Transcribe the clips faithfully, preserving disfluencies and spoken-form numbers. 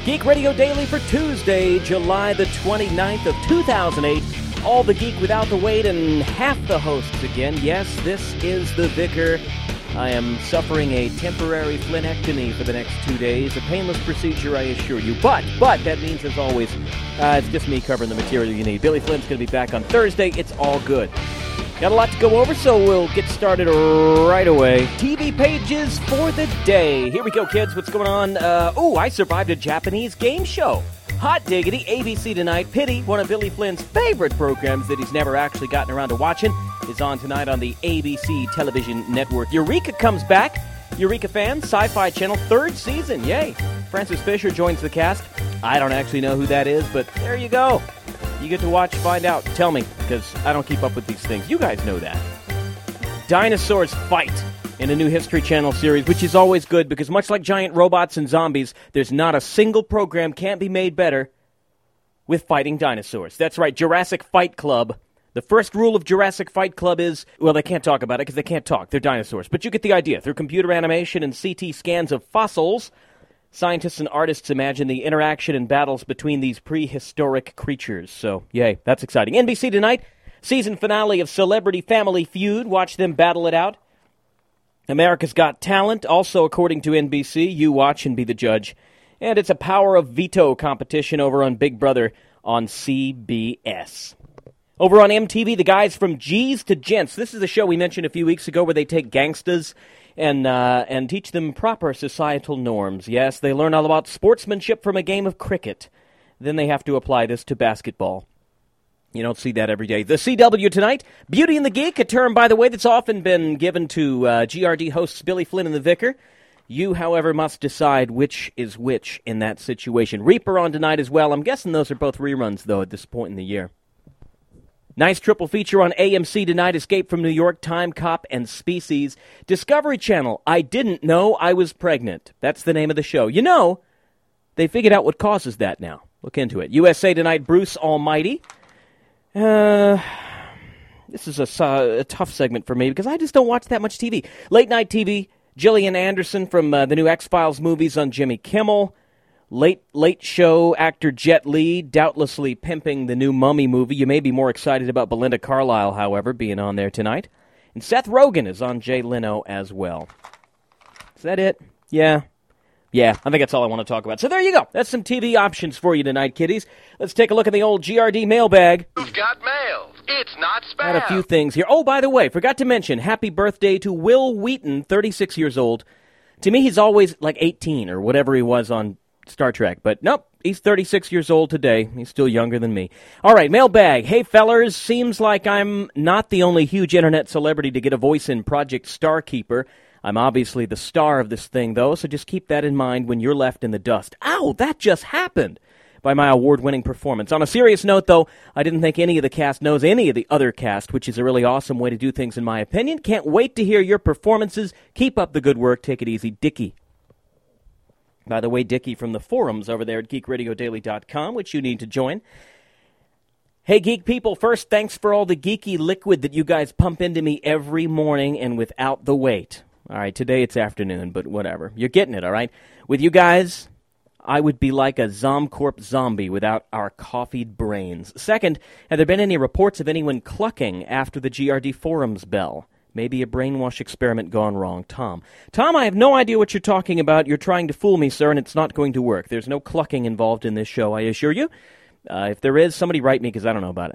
Geek Radio Daily for Tuesday, July the twenty-ninth of two thousand eight. All the geek without the weight and half the hosts again. Yes, this is the Vicar. I am suffering a temporary flinectomy for the next two days. A painless procedure, I assure you. But, but, that means, as always, uh, it's just me covering the material you need. Billy Flynn's going to be back on Thursday. It's all good. Got a lot to go over, so we'll get started right away. T V pages for the day. Here we go, kids. What's going on? Uh, oh, I survived a Japanese game show. Hot diggity, A B C Tonight. Pity, one of Billy Flynn's favorite programs that he's never actually gotten around to watching, is on tonight on the A B C television network. Eureka comes back. Eureka fans, Sci-Fi Channel, third season. Yay. Francis Fisher joins the cast. I don't actually know who that is, but there you go. You get to watch, find out. Tell me, because I don't keep up with these things. You guys know that. Dinosaurs fight in a new History Channel series, which is always good, because much like giant robots and zombies, there's not a single program can't be made better with fighting dinosaurs. That's right, Jurassic Fight Club. The first rule of Jurassic Fight Club is, well, they can't talk about it because they can't talk. They're dinosaurs. But you get the idea. Through computer animation and C T scans of fossils, scientists and artists imagine the interaction and battles between these prehistoric creatures. So, yay, that's exciting. N B C Tonight, season finale of Celebrity Family Feud. Watch them battle it out. America's Got Talent, also according to N B C. You watch and be the judge. And it's a Power of Veto competition over on Big Brother on C B S. Over on M T V, the guys from G's to Gents. This is the show we mentioned a few weeks ago where they take gangstas and uh, and teach them proper societal norms. Yes, they learn all about sportsmanship from a game of cricket. Then they have to apply this to basketball. You don't see that every day. The C W tonight, Beauty and the Geek, a term, by the way, that's often been given to uh, G R D hosts Billy Flynn and the Vicar. You, however, must decide which is which in that situation. Reaper on tonight as well. I'm guessing those are both reruns, though, at this point in the year. Nice triple feature on A M C tonight, Escape from New York, Time Cop, and Species. Discovery Channel, I Didn't Know I Was Pregnant. That's the name of the show. You know, they figured out what causes that now. Look into it. U S A Tonight, Bruce Almighty. Uh, this is a, a tough segment for me because I just don't watch that much T V. Late night T V, Gillian Anderson from uh, the new X-Files movies on Jimmy Kimmel. Late Late Show actor Jet Li, doubtlessly pimping the new Mummy movie. You may be more excited about Belinda Carlisle, however, being on there tonight. And Seth Rogen is on Jay Leno as well. Is that it? Yeah. Yeah, I think that's all I want to talk about. So there you go. That's some T V options for you tonight, kiddies. Let's take a look at the old G R D mailbag. Who's got mail? It's not spam. Had a few things here. Oh, by the way, forgot to mention, happy birthday to Will Wheaton, thirty-six years old. To me, he's always like eighteen or whatever he was on Star Trek, but nope, he's thirty-six years old today. He's still younger than me. All right, mailbag. Hey, fellers, seems like I'm not the only huge internet celebrity to get a voice in Project Starkeeper. I'm obviously the star of this thing, though, so just keep that in mind when you're left in the dust. Ow, that just happened by my award-winning performance. On a serious note, though, I didn't think any of the cast knows any of the other cast, which is a really awesome way to do things, in my opinion. Can't wait to hear your performances. Keep up the good work. Take it easy, Dickie. By the way, Dickie from the forums over there at geek radio daily dot com, which you need to join. Hey, geek people, first, thanks for all the geeky liquid that you guys pump into me every morning and without the wait. All right, today it's afternoon, but whatever. You're getting it, all right? With you guys, I would be like a Zomcorp zombie without our coffeed brains. Second, have there been any reports of anyone clucking after the G R D forums bell? Maybe a brainwash experiment gone wrong. Tom. Tom, I have no idea what you're talking about. You're trying to fool me, sir, and it's not going to work. There's no clucking involved in this show, I assure you. Uh, if there is, somebody write me because I don't know about it.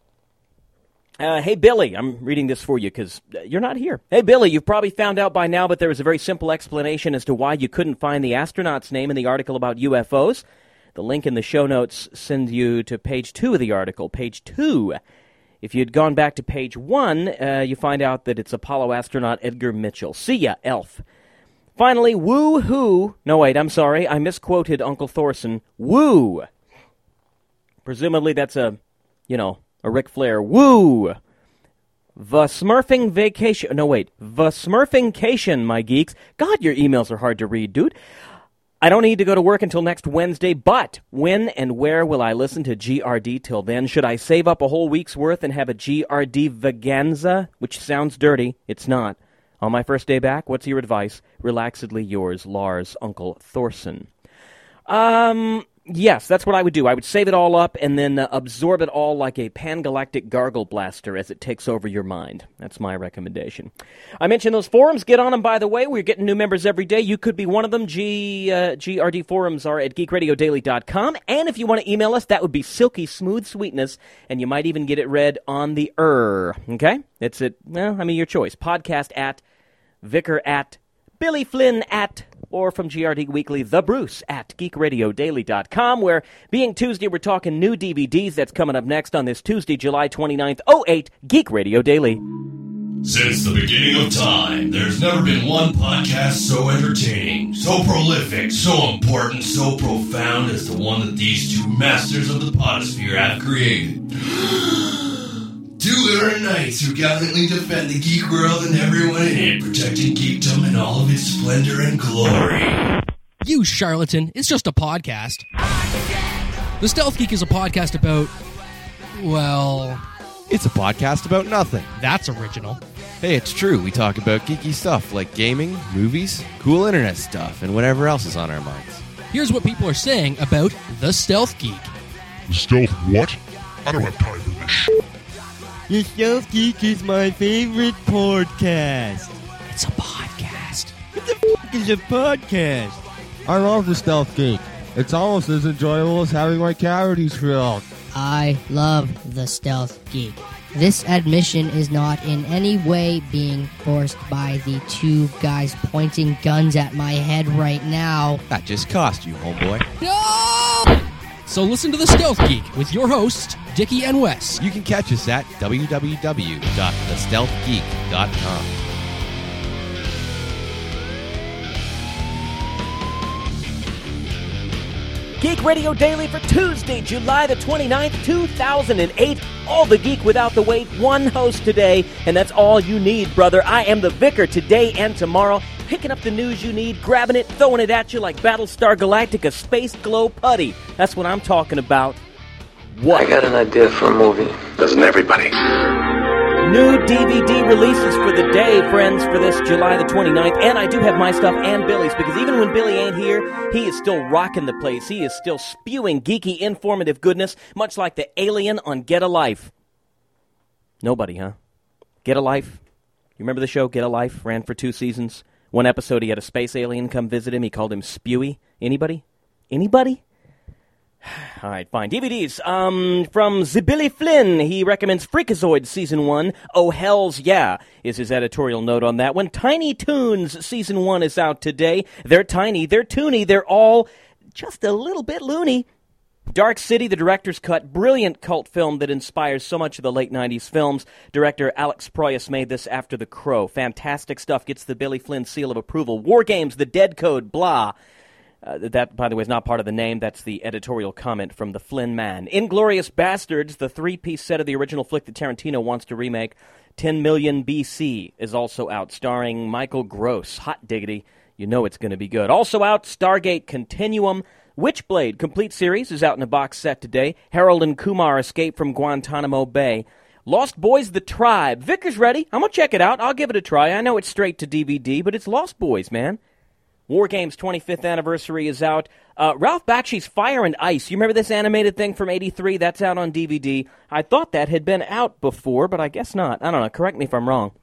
Uh, hey, Billy, I'm reading this for you because uh, you're not here. Hey, Billy, you've probably found out by now, but there was a very simple explanation as to why you couldn't find the astronaut's name in the article about U F Os. The link in the show notes sends you to page two of the article. Page two. If you'd gone back to page one, uh, you find out that it's Apollo astronaut Edgar Mitchell. See ya, elf. Finally, woo-hoo. No, wait, I'm sorry. I misquoted Uncle Thorson. Woo. Presumably that's a, you know, a Ric Flair. Woo. The Smurfing Vacation. No, wait. The Smurfingcation, my geeks. God, your emails are hard to read, dude. I don't need to go to work until next Wednesday, but when and where will I listen to G R D till then? Should I save up a whole week's worth and have a G R D vaganza? Which sounds dirty. It's not. On my first day back, what's your advice? Relaxedly yours, Lars, Uncle Thorson. Um, yes, that's what I would do. I would save it all up and then uh, absorb it all like a pangalactic gargle blaster as it takes over your mind. That's my recommendation. I mentioned those forums. Get on them, by the way. We're getting new members every day. You could be one of them. G, uh, G R D forums are at geek radio daily dot com. And if you want to email us, that would be silky smooth sweetness, and you might even get it read on the er. Okay? It's at, well, I mean, your choice. Podcast at, Vicar at, Billy Flynn at, or from G R D Weekly, The Bruce at geek radio daily dot com, where, being Tuesday, we're talking new D V Ds. That's coming up next on this Tuesday, July twenty-ninth, oh eight, Geek Radio Daily. Since the beginning of time, there's never been one podcast so entertaining, so prolific, so important, so profound as the one that these two masters of the podosphere have created. Two errant knights who gallantly defend the geek world and everyone in it, protecting geekdom in all of its splendor and glory. You charlatan, it's just a podcast. The Stealth Geek is a podcast about, well... It's a podcast about nothing. That's original. Hey, it's true. We talk about geeky stuff like gaming, movies, cool internet stuff, and whatever else is on our minds. Here's what people are saying about The Stealth Geek. The Stealth what? I don't have time for this shit. The Stealth Geek is my favorite podcast. It's a podcast. What the f*** is a podcast? I love The Stealth Geek. It's almost as enjoyable as having my cavities filled. I love The Stealth Geek. This admission is not in any way being forced by the two guys pointing guns at my head right now. That just cost you, homeboy. No! So listen to The Stealth Geek with your hosts, Dickie and Wes. You can catch us at w w w dot the stealth geek dot com. Geek Radio Daily for Tuesday, July the twenty-ninth, two thousand eight. All the geek without the wait, one host today, and that's all you need, brother. I am the Vicar today and tomorrow, picking up the news you need, grabbing it, throwing it at you like Battlestar Galactica Space Glow Putty. That's what I'm talking about. What? I got an idea for a movie. Doesn't everybody? New D V D releases for the day, friends, for this July the twenty-ninth. And I do have my stuff and Billy's, because even when Billy ain't here, he is still rocking the place. He is still spewing geeky, informative goodness, much like the alien on Get a Life. Nobody, huh? Get a Life? You remember the show Get a Life? Ran for two seasons. One episode, he had a space alien come visit him. He called him Spewy. Anybody? Anybody? All right, fine. D V Ds. Um, from Billy Flynn, he recommends Freakazoid Season one. Oh, hells yeah, is his editorial note on that one. Tiny Toons Season one is out today. They're tiny, they're toony, they're all just a little bit loony. Dark City, the director's cut, brilliant cult film that inspires so much of the late nineties films. Director Alex Proyas made this after The Crow. Fantastic stuff, gets the Billy Flynn seal of approval. War Games, The Dead Code, blah. Uh, that, by the way, is not part of the name. That's the editorial comment from the Flynn man. Inglourious Bastards, the three-piece set of the original flick that Tarantino wants to remake. ten million B C is also out, starring Michael Gross. Hot diggity. You know it's going to be good. Also out, Stargate Continuum. Witchblade Complete Series is out in a box set today. Harold and Kumar Escape from Guantanamo Bay. Lost Boys The Tribe. Vicar's ready. I'm going to check it out. I'll give it a try. I know it's straight to D V D, but it's Lost Boys, man. War Games twenty-fifth anniversary is out. Uh, Ralph Bakshi's Fire and Ice. You remember this animated thing from eighty-three? That's out on D V D. I thought that had been out before, but I guess not. I don't know. Correct me if I'm wrong.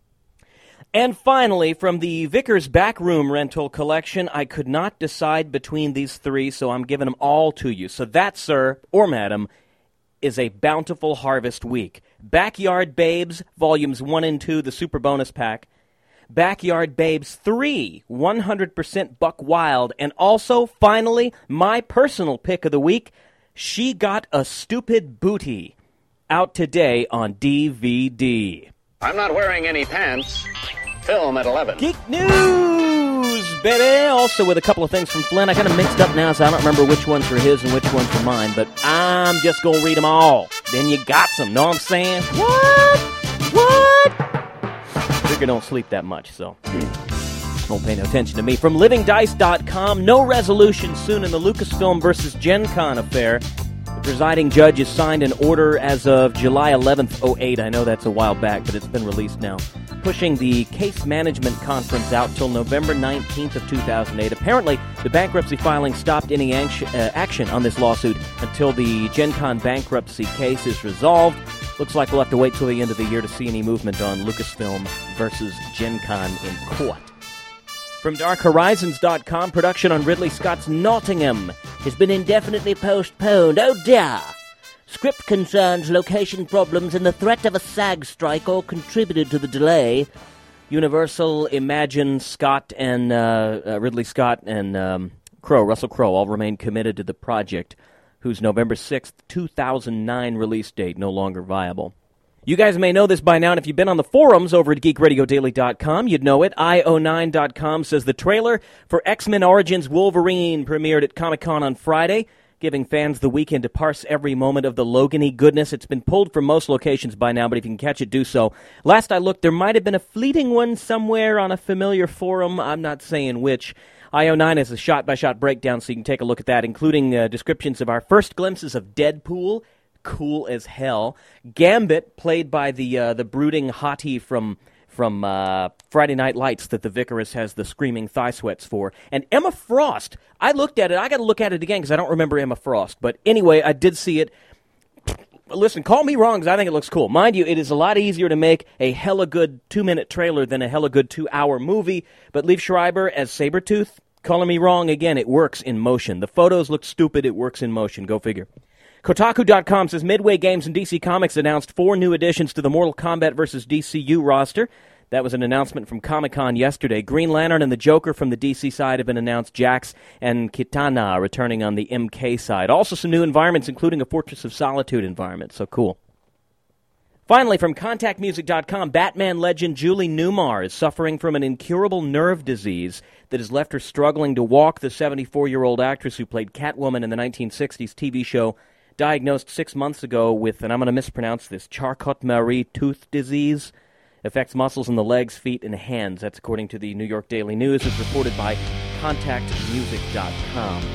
And finally, from the Vicar's Backroom Rental Collection, I could not decide between these three, so I'm giving them all to you. So that, sir, or madam, is a bountiful harvest week. Backyard Babes, Volumes one and two, the Super Bonus Pack. Backyard Babes three, one hundred percent Buck Wild. And also, finally, my personal pick of the week, She Got a Stupid Booty, out today on D V D. I'm not wearing any pants. Film at eleven. Geek News, baby! Also with a couple of things from Flynn. I kind of mixed up now, so I don't remember which ones are his and which ones are mine, but I'm just going to read them all. Then you got some, know what I'm saying? What? What? Figure don't sleep that much, so don't pay no attention to me. From living dice dot com, no resolution soon in the Lucasfilm versus Gen Con affair. The presiding judge has signed an order as of July eleventh, oh eight. I know that's a while back, but it's been released now. pushing the case management conference out till November nineteenth of two thousand eight. Apparently, the bankruptcy filing stopped any action, uh, action on this lawsuit until the Gen Con bankruptcy case is resolved. Looks like we'll have to wait till the end of the year to see any movement on Lucasfilm versus Gen Con in court. From Dark Horizons dot com, production on Ridley Scott's Nottingham has been indefinitely postponed. Oh dear! Script concerns, location problems, and the threat of a SAG strike all contributed to the delay. Universal, Imagine, Scott, and uh, uh, Ridley Scott and um, Crowe, Russell Crowe, all remain committed to the project, whose November sixth, two thousand nine release date no longer viable. You guys may know this by now, and if you've been on the forums over at geek radio daily dot com, you'd know it. I O nine dot com says the trailer for X-Men Origins Wolverine premiered at Comic-Con on Friday, giving fans the weekend to parse every moment of the Logan-y goodness. It's been pulled from most locations by now, but if you can catch it, do so. Last I looked, there might have been a fleeting one somewhere on a familiar forum. I'm not saying which. I O nine has a shot-by-shot breakdown, so you can take a look at that, including uh, descriptions of our first glimpses of Deadpool, cool as hell. Gambit, played by the uh, the brooding hottie from from uh, Friday Night Lights that the Vicarist has the screaming thigh sweats for. And Emma Frost, I looked at it. I got to look at it again because I don't remember Emma Frost. But anyway, I did see it. Listen, call me wrong because I think it looks cool. Mind you, it is a lot easier to make a hella good two-minute trailer than a hella good two-hour movie. But Liev Schreiber as Sabretooth, calling me wrong again, it works in motion. The photos look stupid, it works in motion. Go figure. Kotaku dot com says Midway Games and D C Comics announced four new additions to the Mortal Kombat versus. D C U roster. That was an announcement from Comic-Con yesterday. Green Lantern and the Joker from the D C side have been announced. Jax and Kitana returning on the M K side. Also some new environments, including a Fortress of Solitude environment. So cool. Finally, from Contact Music dot com, Batman legend Julie Newmar is suffering from an incurable nerve disease that has left her struggling to walk. The seventy-four-year-old actress who played Catwoman in the nineteen sixties T V show diagnosed six months ago with, and I'm going to mispronounce this, Charcot-Marie tooth disease. Affects muscles in the legs, feet, and hands. That's according to the New York Daily News. It's reported by Contact Music dot com.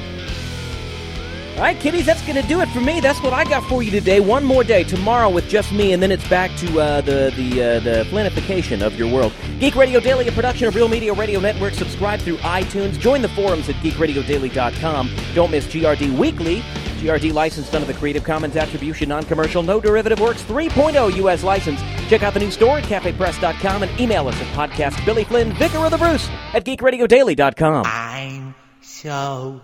All right, kiddies, that's going to do it for me. That's what I got for you today. One more day, tomorrow with just me, and then it's back to uh, the the uh, the flanification of your world. Geek Radio Daily, a production of Real Media Radio Network. Subscribe through iTunes. Join the forums at geek radio daily dot com. Don't miss G R D Weekly. G R D licensed under the Creative Commons Attribution, Non-Commercial, No Derivative Works three point oh U S license. Check out the new store at cafe press dot com and email us at podcast Billy Flynn, Vicar of the Bruce, at geek radio daily dot com. I'm so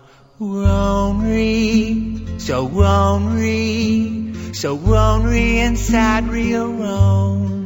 lonely, so lonely, so lonely and sad, real alone.